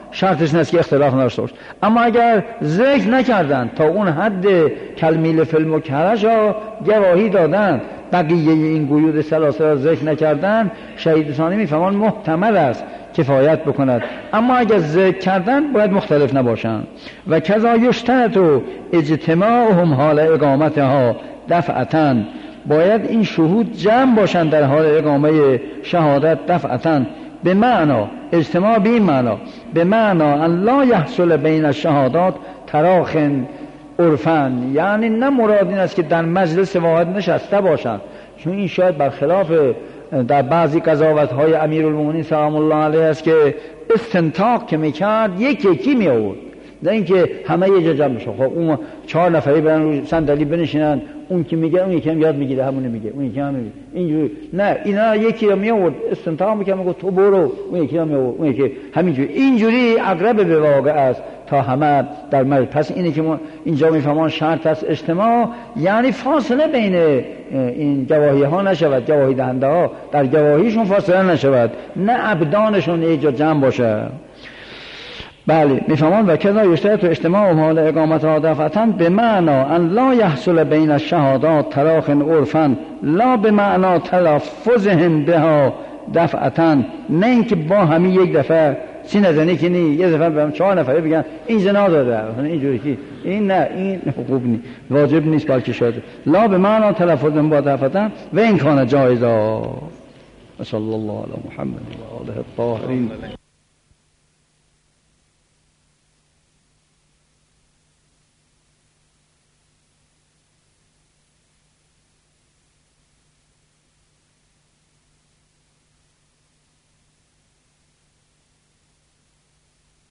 شرطش نیست که اختلاف نداشته باشه. اما اگر ذکر نکردن تا اون حد کلمیل فیلم و کرش ها گواهی دادن بقیه این قیود سلاسل را ذکر نکردن، شهید ثانی میفهمان محتمل است کفایت بکند. اما اگر ذکر کردن باید مختلف نباشند. و کذا یشترط اجتماعهم حال اقامتها دفعتاً، باید این شهود جمع باشند در حال اقامه شهادت دفعتاً، به معنا اجتماع به این معنا، به معنا ان لا یحصل بین الشهادات تراخ عرفاً، یعنی نه مراد این است که در مجلس واحد نشسته باشند، چون این شاید برخلاف در بعضی قضاوت‌های امیرالمومنین سلام الله علیه است که استنطاق که میکرد یک یکی می آورد، نه اینکه همه یه جا جمع بشن. خب اون چهار نفری برن روی صندلی بنشینن، اون که میگه اون یکی هم یاد میگیره همونه میگه، اون یکی هم میگه اینجوری، نه اینا یکی رو می آورد استنطاق میکنه میگه تو برو، اون یکی هم می آورد، اون یکی همینجوری، اینجوری اقرب به واقع است تا همه در مجلس. پس اینه که ما اینجا میفهمان شرط است اجتماع، یعنی فاصله بین این گواهی ها نشود، گواهی دهنده ها در گواهیشون فاصله نشود، نه ابدانشون یه جا جمع باشه. بله میفهمان و کذا یشترط اجتماع حال اقامت ها دفعتاً به معنا ان لا یحصل بین الشهادات تراخ عرفاً لا به معنا تلفظهم بها دفعتاً، نه اینکه با همین یک دفعه سی نزنی که نی یه دفعه به چهار نفره بگن این زنا داره اینجوری که این نه این خوب نیست، واجب نیست، بلکه شاید لا به معنا تلفظهم با دفعتاً و این کان جایزا. صلی الله علی محمد و آله الطاهرین.